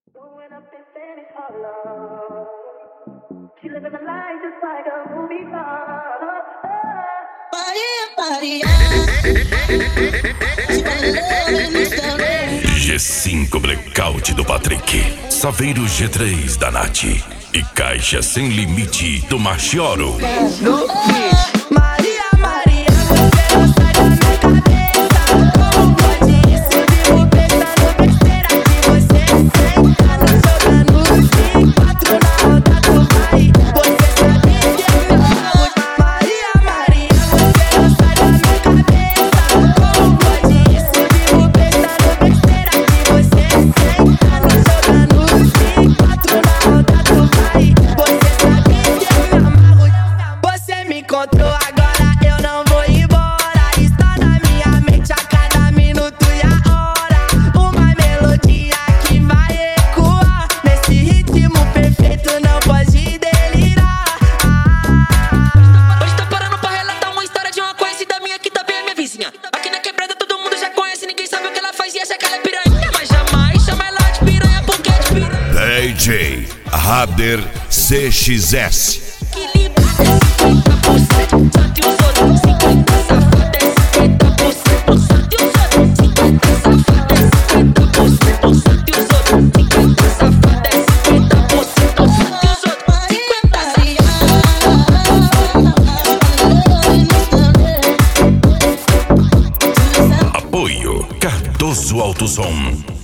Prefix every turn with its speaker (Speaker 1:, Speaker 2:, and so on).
Speaker 1: Growing up in Spanish Harlem, she living the life just like a movie star.
Speaker 2: G5 Blackout do Patrick, Saveiro G3 da Nath e Caixa Sem Limite do Machioro.
Speaker 3: Maria, Maria, você não sai da minha cabeça. Como pode isso? Eu vivo pensando besteira que você senta jogando 4 na roda do vai. Você sabe que eu me amo. Maria, Maria, você não sai da minha cabeça. Como pode isso? Eu vivo pensando besteira que você senta jogando 4 na roda do vai. Você sabe que eu me amarro. Você me encontrou agora, eu não vou embora. Está na minha mente a cada minuto e a hora. Uma melodia que vai ecoar nesse ritmo perfeito, não pode delirar.
Speaker 4: Hoje tá parando pra relatar uma história de uma conhecida minha que também é minha vizinha. Aqui na quebrada todo mundo já conhece, ninguém sabe o que ela faz e acha que ela é piranha. Mas jamais chama ela de piranha porque é de piranha.
Speaker 2: DJ Rader CXS.
Speaker 4: Que lindo é 50%, só que os outros 50 safado é 50%, só que os outros 50 safado é 50%, só que os outros 50 safado é 50%, só que os outros 50 safado.
Speaker 2: Apoio Cardoso Alto Som.